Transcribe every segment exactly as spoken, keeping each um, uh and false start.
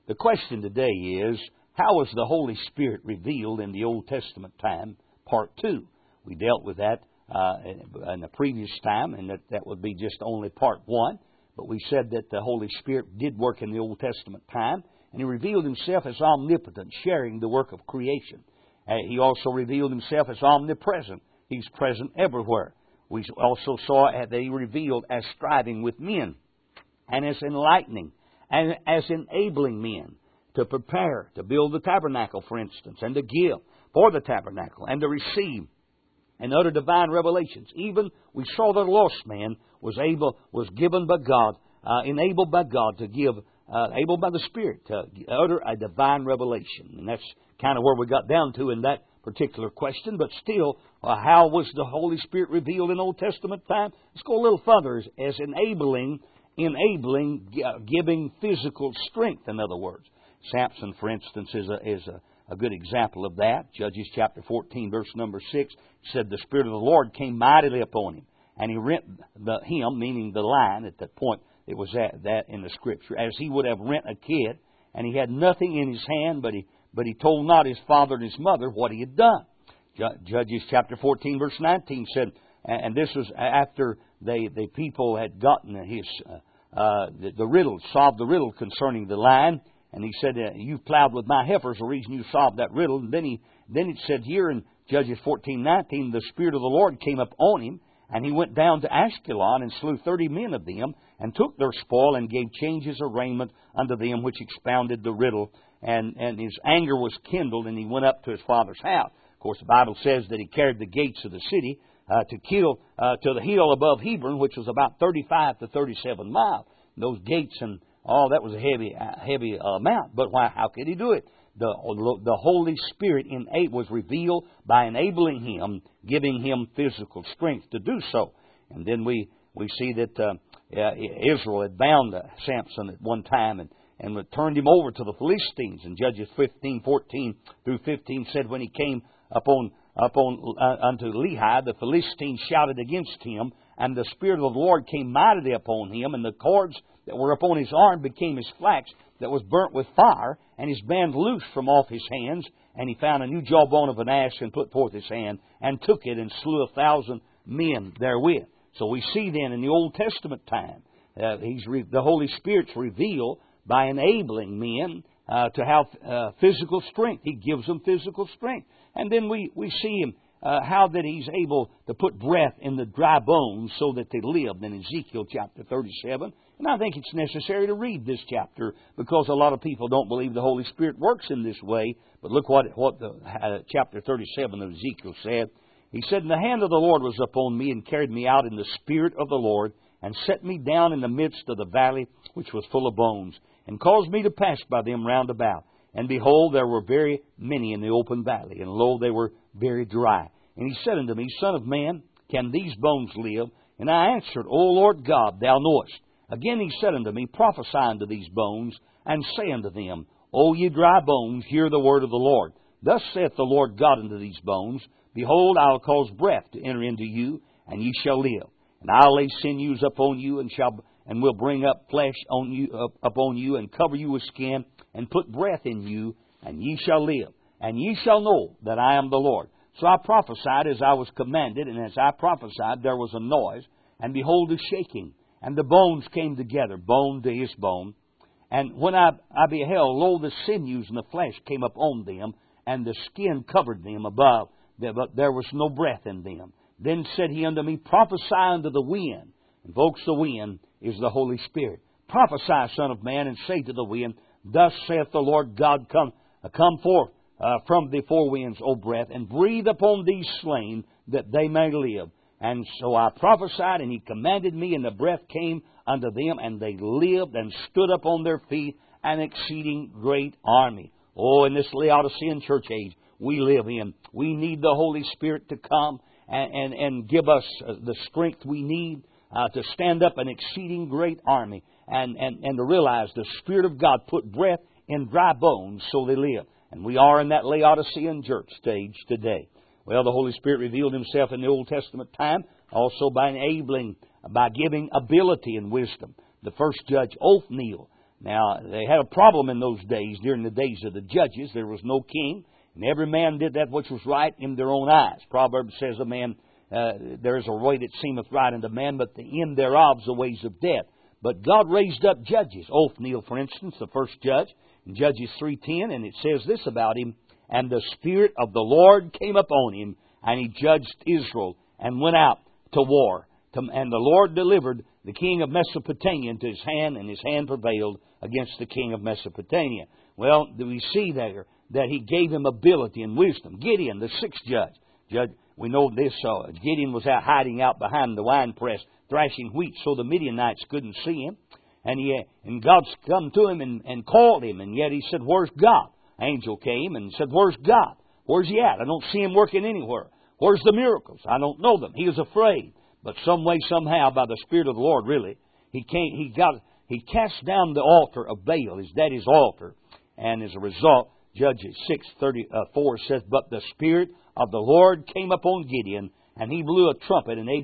The question today is, how was the Holy Spirit revealed in the Old Testament time? Part two. We dealt with that uh, in the previous time, and that, that would be just only part one. But we said that the Holy Spirit did work in the Old Testament time, and He revealed Himself as omnipotent, sharing the work of creation. Uh, he also revealed Himself as omnipresent. He's present everywhere. We also saw that He revealed as striving with men, and as enlightening, and as enabling men to prepare, to build the tabernacle, for instance, and to give for the tabernacle, and to receive and utter divine revelations. Even we saw that a lost man was able, was given by God, uh, enabled by God to give, uh, able by the Spirit to utter a divine revelation. And that's kind of where we got down to in that particular question. But still, uh, how was the Holy Spirit revealed in Old Testament time? Let's go a little further, as, as enabling, enabling, uh, giving physical strength, in other words. Samson, for instance, is a, is a, a good example of that. Judges chapter fourteen, verse number six, said the Spirit of the Lord came mightily upon him, and he rent the him, meaning the lion, at that point it was that, that in the Scripture, as he would have rent a kid, and he had nothing in his hand, but he but he told not his father and his mother what he had done. Judges chapter fourteen, verse nineteen said, and this was after they the people had gotten his uh, uh, the, the riddle, solved the riddle concerning the lion. And he said, uh, "You plowed with my heifers, the reason you solved that riddle." And then he, then it said here in Judges fourteen nineteen, the Spirit of the Lord came up on him, and he went down to Ashkelon and slew thirty men of them, and took their spoil, and gave changes of raiment unto them which expounded the riddle. And and his anger was kindled, and he went up to his father's house. Of course, the Bible says that he carried the gates of the city uh, to kill uh, to the hill above Hebron, which was about thirty-five to thirty-seven miles. And those gates and Oh, that was a heavy, heavy amount. But why? How could he do it? The the Holy Spirit in was revealed by enabling him, giving him physical strength to do so. And then we we see that uh, Israel had bound uh, Samson at one time and and turned him over to the Philistines. And Judges fifteen, fourteen through fifteen said, when he came upon upon uh, unto Lehi, the Philistines shouted against him, and the Spirit of the Lord came mightily upon him, and the cords that were upon his arm became as flax that was burnt with fire, and his band loosed from off his hands, and he found a new jawbone of an ass, and put forth his hand, and took it, and slew a thousand men therewith. So we see then in the Old Testament time, uh, he's re- the Holy Spirit's revealed by enabling men uh, to have uh, physical strength. He gives them physical strength. And then we, we see him Uh, how that He's able to put breath in the dry bones so that they lived in Ezekiel chapter thirty-seven. And I think it's necessary to read this chapter because a lot of people don't believe the Holy Spirit works in this way. But look what, what the uh, chapter thirty-seven of Ezekiel said. He said, "And the hand of the Lord was upon me, and carried me out in the Spirit of the Lord, and set me down in the midst of the valley which was full of bones, and caused me to pass by them round about. And behold, there were very many in the open valley, and lo, they were very dry. And he said unto me, Son of man, can these bones live? And I answered, O Lord God, thou knowest. Again he said unto me, Prophesy unto these bones, and say unto them, O ye dry bones, hear the word of the Lord. Thus saith the Lord God unto these bones, Behold, I will cause breath to enter into you, and ye shall live. And I'll lay sinews upon you, and shall and will bring up flesh on you up, upon you, and cover you with skin, and put breath in you, and ye shall live. And ye shall know that I am the Lord. So I prophesied as I was commanded, and as I prophesied there was a noise, and behold a shaking, and the bones came together, bone to his bone. And when I, I beheld, lo, the sinews and the flesh came up on them, and the skin covered them above, but there was no breath in them. Then said he unto me, Prophesy unto the wind. And folks, the wind is the Holy Spirit. Prophesy, Son of man, and say to the wind, Thus saith the Lord God, Come, uh, come forth uh, from the four winds, O breath, and breathe upon these slain, that they may live. And so I prophesied, and he commanded me, and the breath came unto them, and they lived and stood up on their feet, an exceeding great army. Oh, in this Laodicean church age we live in, we need the Holy Spirit to come and, and, and give us the strength we need uh, to stand up an exceeding great army, and, and, and to realize the Spirit of God put breath in dry bones so they live. And we are in that Laodicean church stage today. Well, the Holy Spirit revealed Himself in the Old Testament time also by enabling, by giving ability and wisdom. The first judge, Othniel, Now, they had a problem in those days. During the days of the judges, there was no king, and every man did that which was right in their own eyes. Proverbs says, a man, uh, there is a way that seemeth right unto man, but the end thereof is the ways of death. But God raised up judges. Othniel, for instance, the first judge, in Judges three ten, and it says this about him, and the Spirit of the Lord came upon him, and he judged Israel, and went out to war. And the Lord delivered the king of Mesopotamia into his hand, and his hand prevailed against the king of Mesopotamia. Well, we see there that he gave him ability and wisdom. Gideon, the sixth judge. judge we know this. Uh, Gideon was out hiding out behind the winepress, thrashing wheat, so the Midianites couldn't see him. And he and God's come to him and, and called him, and yet he said, "Where's God?" Angel came and said, "Where's God? Where's he at? I don't see him working anywhere. Where's the miracles? I don't know them." He was afraid. But some way, somehow, by the Spirit of the Lord, really, he came, he got, he cast down the altar of Baal, his daddy's altar, and as a result, Judges six thirty-four says, "But the Spirit of the Lord came upon Gideon, and he blew a trumpet, and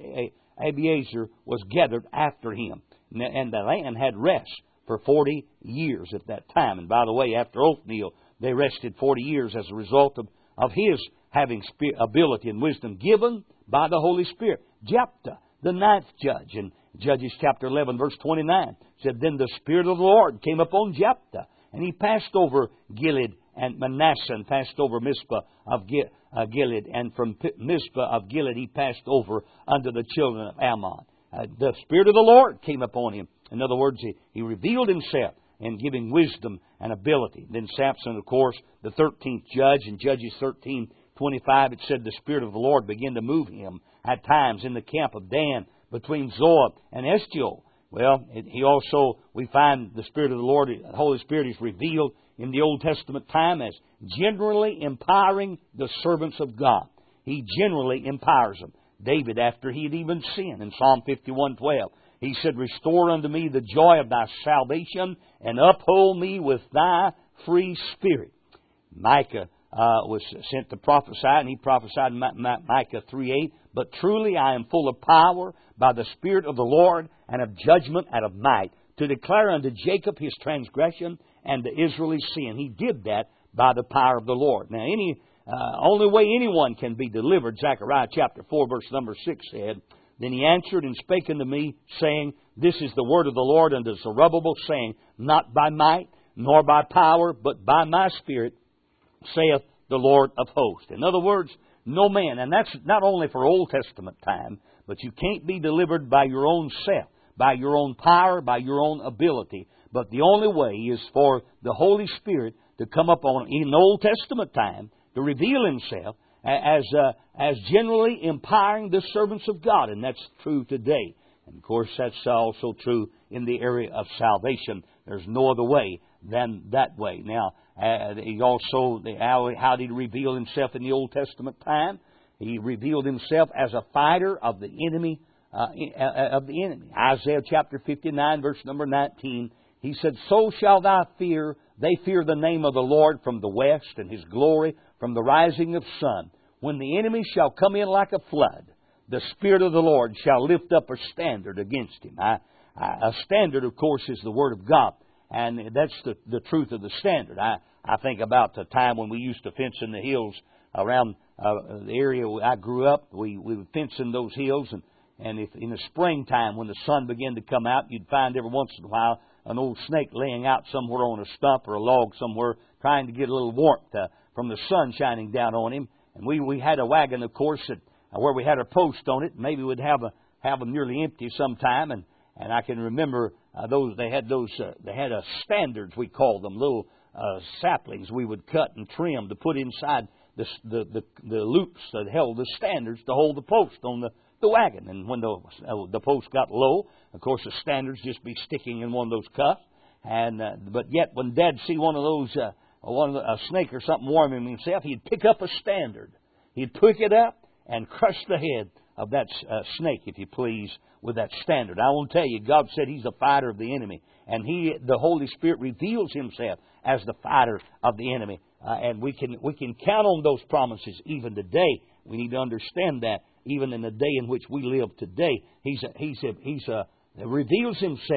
Abiezer was gathered after him, and the land had rest for forty years at that time." And by the way, after Othniel, they rested forty years as a result of, of his having ability and wisdom given by the Holy Spirit. Jephthah, the ninth judge, in Judges chapter eleven, verse twenty-nine, said, "Then the Spirit of the Lord came upon Jephthah, and he passed over Gilead and Manasseh, and passed over Mizpah of Gilead, and from Mizpah of Gilead he passed over unto the children of Ammon." Uh, the Spirit of the Lord came upon him. In other words, he, he revealed himself in giving wisdom and ability. Then Samson, of course, the thirteenth judge, in Judges thirteen twenty-five, it said the Spirit of the Lord began to move him at times in the camp of Dan between Zoah and Eshtaol. Well, it, he also, we find the Spirit of the Lord, the Holy Spirit is revealed in the Old Testament time as generally empowering the servants of God. He generally empowers them. David, after he had even sinned, in Psalm fifty-one twelve, he said, "Restore unto me the joy of thy salvation, and uphold me with thy free spirit." Micah uh, was sent to prophesy, and he prophesied in Micah three eight, "But truly I am full of power by the Spirit of the Lord, and of judgment and of might, to declare unto Jacob his transgression, and to Israel his sin." He did that by the power of the Lord. Now, any uh, only way anyone can be delivered, Zechariah chapter four, verse number six said, "Then he answered and spake unto me, saying, This is the word of the Lord unto Zerubbabel, saying, Not by might, nor by power, but by my Spirit, saith the Lord of hosts." In other words, no man, and that's not only for Old Testament time, but you can't be delivered by your own self, by your own power, by your own ability. But the only way is for the Holy Spirit to come upon, in the Old Testament time, to reveal Himself as uh, as generally empowering the servants of God. And that's true today. And of course, that's also true in the area of salvation. There's no other way than that way. Now, uh, he also, how, how did He reveal Himself in the Old Testament time? He revealed Himself as a fighter of the enemy, uh, of the enemy. Isaiah chapter fifty-nine, verse number nineteen, he said, "So shall thou fear, they fear the name of the Lord from the west, and His glory from the rising of sun. When the enemy shall come in like a flood, the Spirit of the Lord shall lift up a standard against him." I, I, a standard, of course, is the Word of God. And that's the, the truth of the standard. I, I think about the time when we used to fence in the hills around uh, the area where I grew up. We, we would fence in those hills. And, and if in the springtime, when the sun began to come out, you'd find every once in a while an old snake laying out somewhere on a stump or a log somewhere, trying to get a little warmth uh, from the sun shining down on him. And we, we had a wagon, of course, that, uh, where we had a post on it. Maybe we'd have a, have them nearly empty sometime. And, and I can remember uh, those, they had those, uh, they had uh, standards, we called them, little uh, saplings we would cut and trim to put inside the, the, the, the loops that held the standards to hold the post on the, the wagon. And when the, uh, the post got low, of course, the standards just be sticking in one of those cuffs. And, uh, but yet when Dad see one of those, uh, one of the, a snake or something warming himself, he'd pick up a standard. He'd pick it up and crush the head of that uh, snake, if you please, with that standard. I want to tell you, God said He's a fighter of the enemy. And He, the Holy Spirit, reveals Himself as the fighter of the enemy. Uh, and we can we can count on those promises even today. We need to understand that even in the day in which we live today. He's a, He's a, He's a, reveals Himself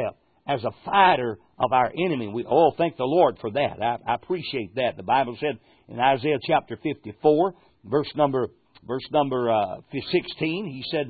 as a fighter of our enemy. We all thank the Lord for that. I, I appreciate that. The Bible said in Isaiah chapter fifty-four, verse number verse number uh, sixteen, He said,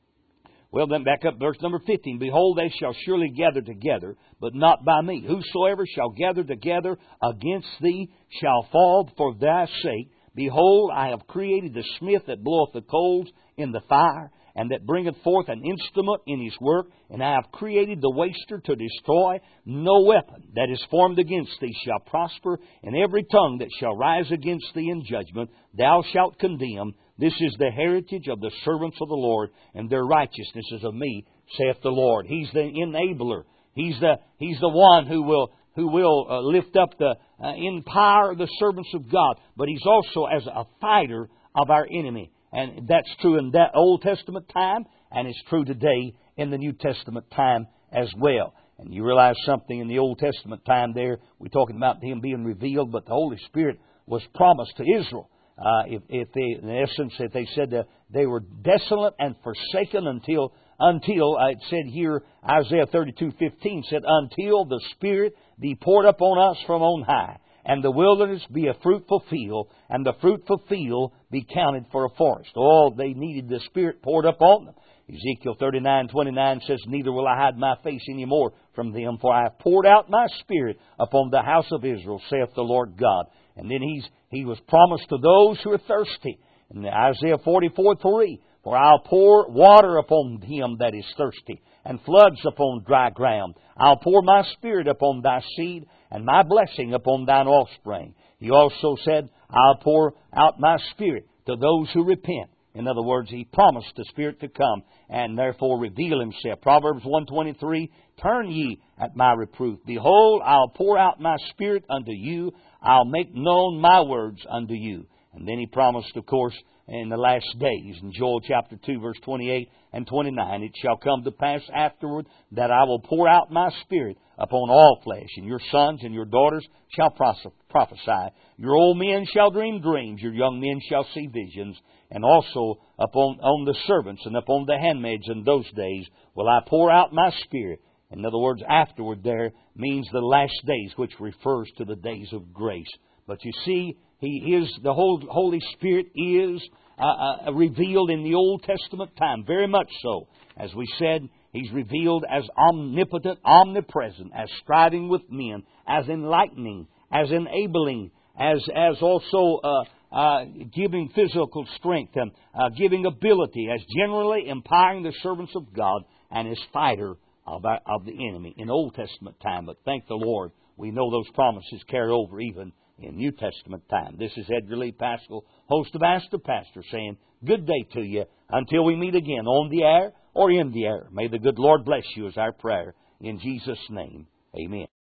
well, then back up verse number fifteen. Behold, they shall surely gather together, but not by me. Whosoever shall gather together against thee shall fall for thy sake. Behold, I have created the smith that bloweth the coals in the fire, and that bringeth forth an instrument in his work. And I have created the waster to destroy. No weapon that is formed against thee shall prosper, and every tongue that shall rise against thee in judgment thou shalt condemn. This is the heritage of the servants of the Lord, and their righteousness is of me, saith the Lord. He's the enabler. He's the He's the one who will who will uh, lift up the uh, empire of the servants of God. But He's also as a fighter of our enemy. And that's true in that Old Testament time, and it's true today in the New Testament time as well. And you realize something in the Old Testament time there, we're talking about Him being revealed, but the Holy Spirit was promised to Israel. Uh, if, if they, in essence, if they said that they were desolate and forsaken until, until uh, it said here, Isaiah thirty-two fifteen said, until the Spirit be poured upon us from on high, and the wilderness be a fruitful field, and the fruitful field be counted for a forest. Oh, they needed the Spirit poured upon them. Ezekiel thirty-nine twenty-nine says, neither will I hide my face any more from them, for I have poured out my Spirit upon the house of Israel, saith the Lord God. And then he's, he was promised to those who are thirsty. In Isaiah forty-four three, for I'll pour water upon him that is thirsty, and floods upon dry ground. I'll pour my Spirit upon thy seed, and my blessing upon thine offspring. He also said, I'll pour out my Spirit to those who repent. In other words, He promised the Spirit to come and therefore reveal Himself. Proverbs one twenty-three, turn ye at my reproof. Behold, I'll pour out my Spirit unto you. I'll make known my words unto you. And then He promised, of course, in the last days, in Joel chapter two, verse twenty-eight and twenty-nine, it shall come to pass afterward that I will pour out my Spirit upon all flesh, and your sons and your daughters shall prophesy. Your old men shall dream dreams, your young men shall see visions, and also upon on the servants and upon the handmaids in those days will I pour out my Spirit. In other words, afterward there means the last days, which refers to the days of grace. But you see, He is the whole Holy Spirit is uh, uh, revealed in the Old Testament time, very much so. As we said, He's revealed as omnipotent, omnipresent, as striving with men, as enlightening, as enabling, as as also uh, uh, giving physical strength and uh, giving ability, as generally empowering the servants of God, and as fighter of, our, of the enemy in Old Testament time. But thank the Lord, we know those promises carry over even in New Testament time. This is Edgar Lee Paschal, host of Ask the Pastor, saying good day to you until we meet again on the air or in the air. May the good Lord bless you is our prayer. In Jesus' name, amen.